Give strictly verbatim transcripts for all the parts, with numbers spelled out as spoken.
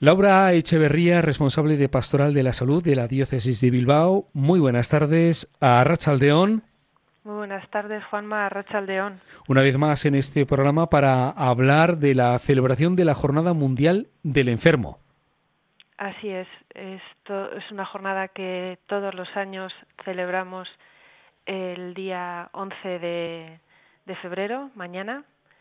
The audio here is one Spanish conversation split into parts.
Laura Echeverría, responsable de Pastoral de la Salud de la Diócesis de Bilbao. Muy buenas tardes a Arratsaldeón. Muy buenas tardes, Juanma, Arratsaldeón. Una vez más en este programa para hablar de la celebración de la Jornada Mundial del Enfermo. Así es, esto es una jornada que todos los años celebramos el día once de, de febrero, mañana,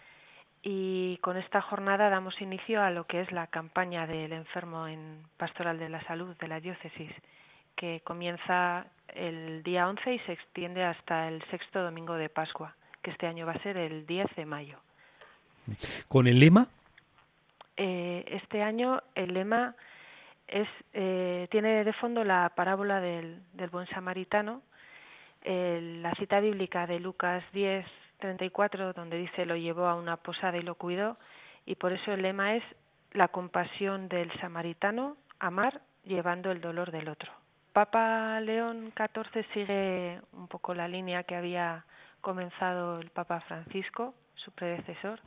y con esta jornada damos inicio a lo que es la campaña del enfermo en Pastoral de la Salud de la Diócesis, que comienza el día once y se extiende hasta el sexto domingo de Pascua, que este año va a ser el diez de mayo. ¿Con el lema? Eh, este año el lema es eh, tiene de fondo la parábola del, del buen samaritano, eh, la cita bíblica de Lucas diez, treinta y cuatro, donde dice lo llevó a una posada y lo cuidó, y por eso el lema es la compasión del samaritano, amar llevando el dolor del otro. Papa León catorce sigue un poco la línea que había comenzado el Papa Francisco, su predecesor,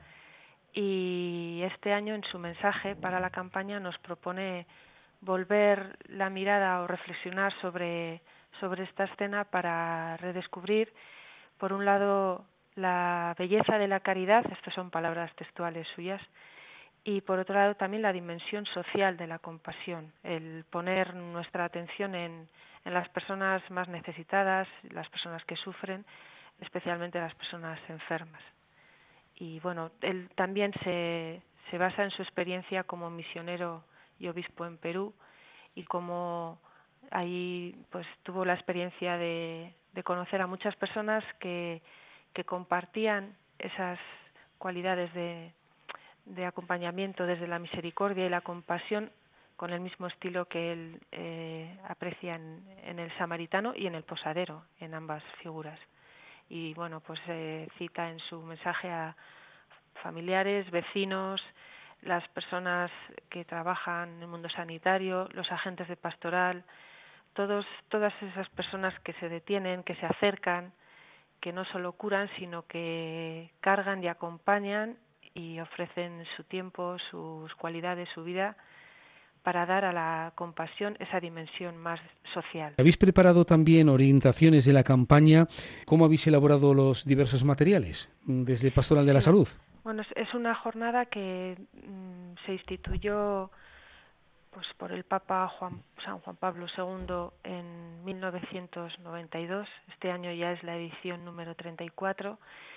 y este año en su mensaje para la campaña nos propone volver la mirada o reflexionar sobre, sobre esta escena para redescubrir, por un lado, la belleza de la caridad, estas son palabras textuales suyas, y por otro lado también la dimensión social de la compasión, el poner nuestra atención en, en las personas más necesitadas, las personas que sufren, especialmente las personas enfermas. Y bueno, él también se, se basa en su experiencia como misionero y obispo en Perú, y como ahí pues tuvo la experiencia de, de conocer a muchas personas que, que compartían esas cualidades de, de acompañamiento desde la misericordia y la compasión con el mismo estilo que él eh, aprecia en, en el samaritano y en el posadero, en ambas figuras. Y bueno, pues eh, cita en su mensaje a familiares, vecinos, las personas que trabajan en el mundo sanitario, los agentes de pastoral, todos, todas esas personas que se detienen, que se acercan, que no solo curan, sino que cargan y acompañan y ofrecen su tiempo, sus cualidades, su vida, para dar a la compasión esa dimensión más social. ¿Habéis preparado también orientaciones de la campaña? ¿Cómo habéis elaborado los diversos materiales desde Pastoral de la Sí. Salud? Bueno, es una jornada que mmm, se instituyó pues por el Papa Juan, San Juan Pablo segundo en mil novecientos noventa y dos. Este año ya es la edición número treinta y cuatro,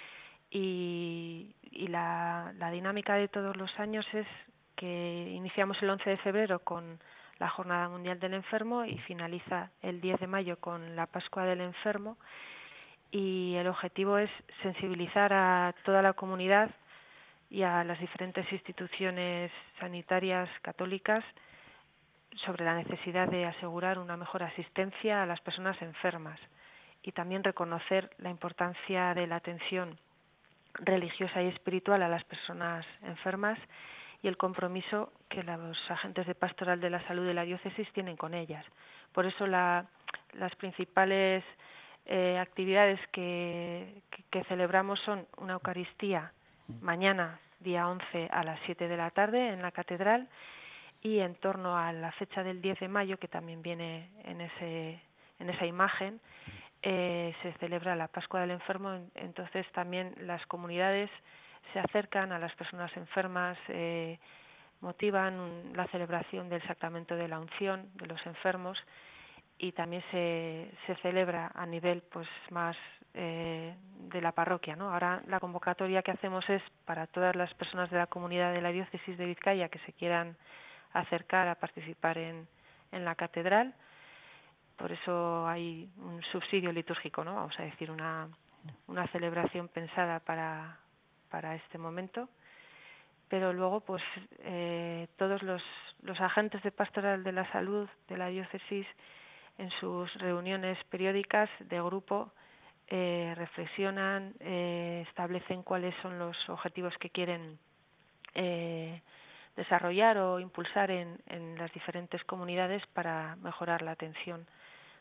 y, y la, la dinámica de todos los años es que iniciamos el once de febrero con la Jornada Mundial del Enfermo y finaliza el diez de mayo con la Pascua del Enfermo, y el objetivo es sensibilizar a toda la comunidad y a las diferentes instituciones sanitarias católicas sobre la necesidad de asegurar una mejor asistencia a las personas enfermas, y también reconocer la importancia de la atención religiosa y espiritual a las personas enfermas y el compromiso que los agentes de Pastoral de la Salud de la Diócesis tienen con ellas. Por eso la, las principales eh, actividades que, que, que celebramos son una Eucaristía mañana, día once, a las siete de la tarde en la Catedral, y en torno a la fecha del diez de mayo, que también viene en ese en esa imagen, eh, se celebra la Pascua del Enfermo. Entonces también las comunidades se acercan a las personas enfermas, eh, motivan la celebración del sacramento de la unción de los enfermos, y también se, se celebra a nivel pues más eh, de la parroquia, ¿no? Ahora la convocatoria que hacemos es para todas las personas de la comunidad de la Diócesis de Vizcaya que se quieran acercar a participar en, en la catedral. Por eso hay un subsidio litúrgico, ¿no? Vamos a decir, una, una celebración pensada para, para este momento. Pero luego, pues, eh, todos los, los agentes de Pastoral de la Salud de la Diócesis, en sus reuniones periódicas de grupo, eh, reflexionan, eh, establecen cuáles son los objetivos que quieren eh, desarrollar o impulsar en, en las diferentes comunidades para mejorar la atención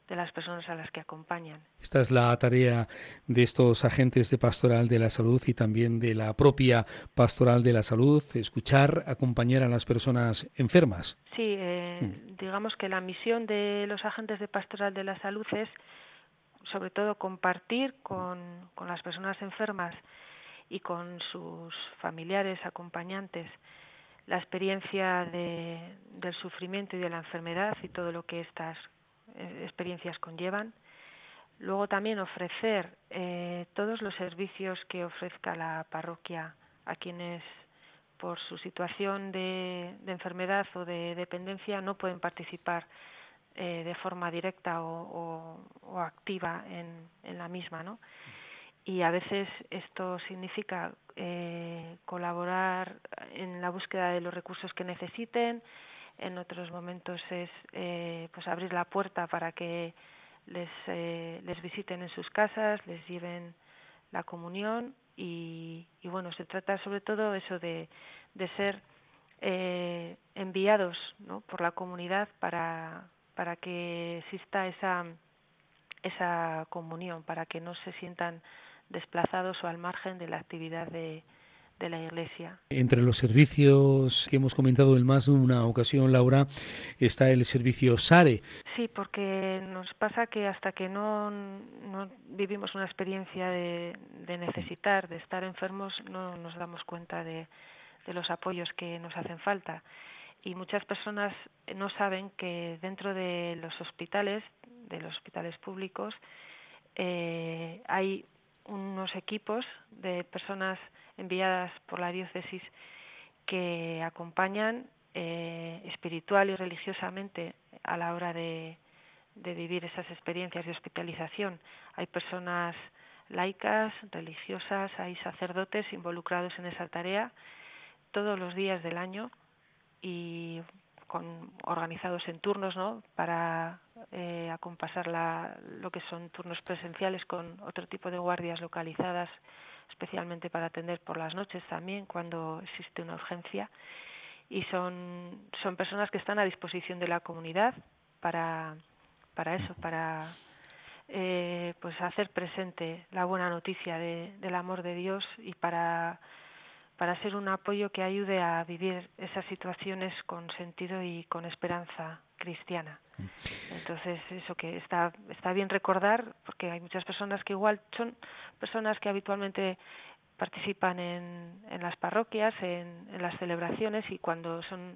de las personas a las que acompañan. Esta es la tarea de estos agentes de Pastoral de la Salud y también de la propia Pastoral de la Salud, escuchar, acompañar a las personas enfermas. Sí, eh, mm. digamos que la misión de los agentes de Pastoral de la Salud es, sobre todo, compartir con, con las personas enfermas y con sus familiares, acompañantes, la experiencia de, del sufrimiento y de la enfermedad y todo lo que estas eh, experiencias conllevan. Luego también ofrecer eh, todos los servicios que ofrezca la parroquia a quienes por su situación de, de enfermedad o de dependencia no pueden participar eh, de forma directa o, o, o activa en, en la misma, ¿no? Y a veces esto significa eh, colaborar en la búsqueda de los recursos que necesiten. En otros momentos es eh, pues abrir la puerta para que les eh, les visiten en sus casas, les lleven la comunión y, y bueno, se trata sobre todo eso de, de ser eh, enviados, ¿no?, por la comunidad para para que exista esa esa comunión, para que no se sientan desplazados o al margen de la actividad de, de la Iglesia. Entre los servicios que hemos comentado en más de una ocasión, Laura, está el servicio SARE. Sí, porque nos pasa que hasta que no, no vivimos una experiencia de, de necesitar, de estar enfermos, no nos damos cuenta de, de los apoyos que nos hacen falta. Y muchas personas no saben que dentro de los hospitales, de los hospitales públicos, eh, hay unos equipos de personas enviadas por la diócesis que acompañan eh, espiritual y religiosamente a la hora de, de vivir esas experiencias de hospitalización. Hay personas laicas, religiosas, hay sacerdotes involucrados en esa tarea todos los días del año y con, organizados en turnos, ¿no?, para eh, acompasar la, lo que son turnos presenciales con otro tipo de guardias localizadas, especialmente para atender por las noches también cuando existe una urgencia. Y son, son personas que están a disposición de la comunidad para, para eso, para eh, pues hacer presente la buena noticia de, del amor de Dios y para para ser un apoyo que ayude a vivir esas situaciones con sentido y con esperanza cristiana. Entonces, eso que está está bien recordar, porque hay muchas personas que igual son personas que habitualmente participan en, en las parroquias, en, en las celebraciones, y cuando son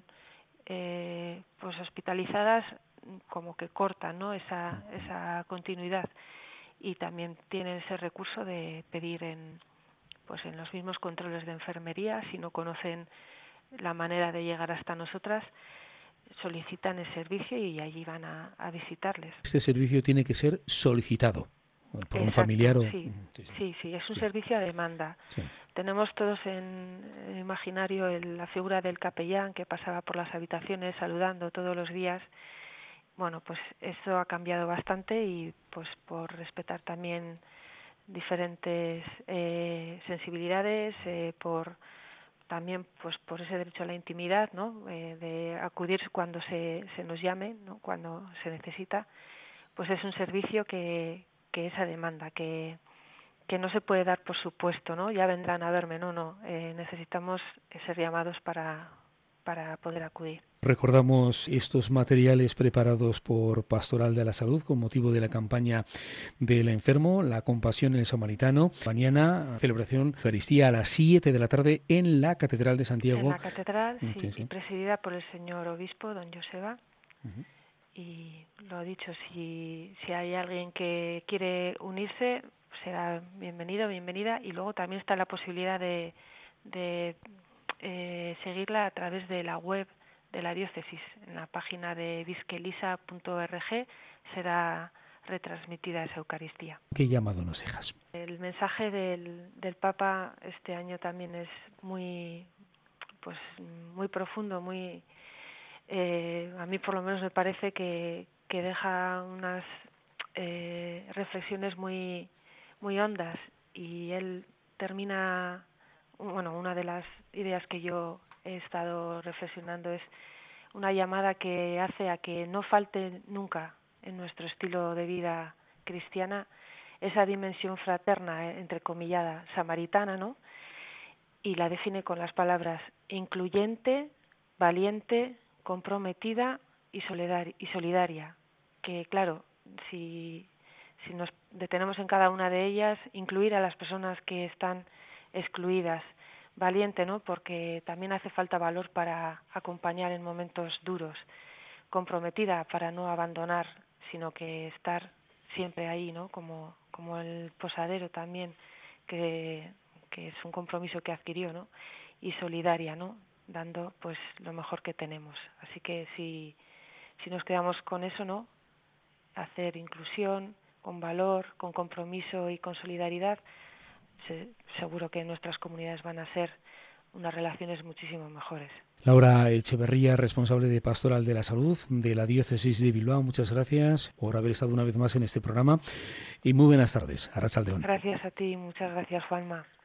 eh, pues hospitalizadas, como que cortan, ¿no?, esa, esa continuidad, y también tienen ese recurso de pedir en pues en los mismos controles de enfermería, si no conocen la manera de llegar hasta nosotras, solicitan el servicio y allí van a, a visitarles. Este servicio tiene que ser solicitado por Exacto, un familiar o... Sí, sí, sí, sí, es un sí. servicio a demanda. Sí. Tenemos todos en el imaginario el, la figura del capellán que pasaba por las habitaciones saludando todos los días. Bueno, pues eso ha cambiado bastante y pues por respetar también diferentes eh, sensibilidades, eh, por también pues por ese derecho a la intimidad, ¿no?, eh, de acudir cuando se, se nos llame, ¿no?, cuando se necesita, pues es un servicio que, que esa demanda, que, que no se puede dar por supuesto, ¿no?, ya vendrán a verme, no, no, eh, necesitamos ser llamados para, para poder acudir. Recordamos estos materiales preparados por Pastoral de la Salud con motivo de la campaña del enfermo, la compasión en el samaritano. Mañana, celebración Eucaristía a las siete de la tarde en la Catedral de Santiago. En la Catedral, sí, sí, sí. Y presidida por el señor obispo, don Joseba. Uh-huh. Y lo dicho, si, si hay alguien que quiere unirse, será bienvenido, bienvenida. Y luego también está la posibilidad de, de eh, seguirla a través de la web de la diócesis. En la página de bisquelisa punto org será retransmitida esa Eucaristía. ¿Qué llamado nos dejas? El mensaje del, del Papa este año también es muy, pues, muy profundo, muy, eh, a mí por lo menos me parece que, que deja unas eh, reflexiones muy, muy hondas, y él termina, bueno, una de las ideas que yo he estado reflexionando es una llamada que hace a que no falte nunca en nuestro estilo de vida cristiana esa dimensión fraterna, eh, entrecomillada, samaritana, ¿no? Y la define con las palabras incluyente, valiente, comprometida y solidaria. Que claro, si, si nos detenemos en cada una de ellas, incluir a las personas que están excluidas. Valiente, ¿no? Porque también hace falta valor para acompañar en momentos duros. Comprometida para no abandonar, sino que estar siempre ahí, ¿no? Como, como el posadero también, que, que es un compromiso que adquirió, ¿no? Y solidaria, ¿no? Dando pues lo mejor que tenemos. Así que si, si nos quedamos con eso, ¿no? Hacer inclusión, con valor, con compromiso y con solidaridad, se, seguro que nuestras comunidades van a ser unas relaciones muchísimo mejores. Laura Echeverría, responsable de Pastoral de la Salud de la Diócesis de Bilbao, muchas gracias por haber estado una vez más en este programa y muy buenas tardes. Arratsaldeon. Gracias a ti, muchas gracias, Juanma.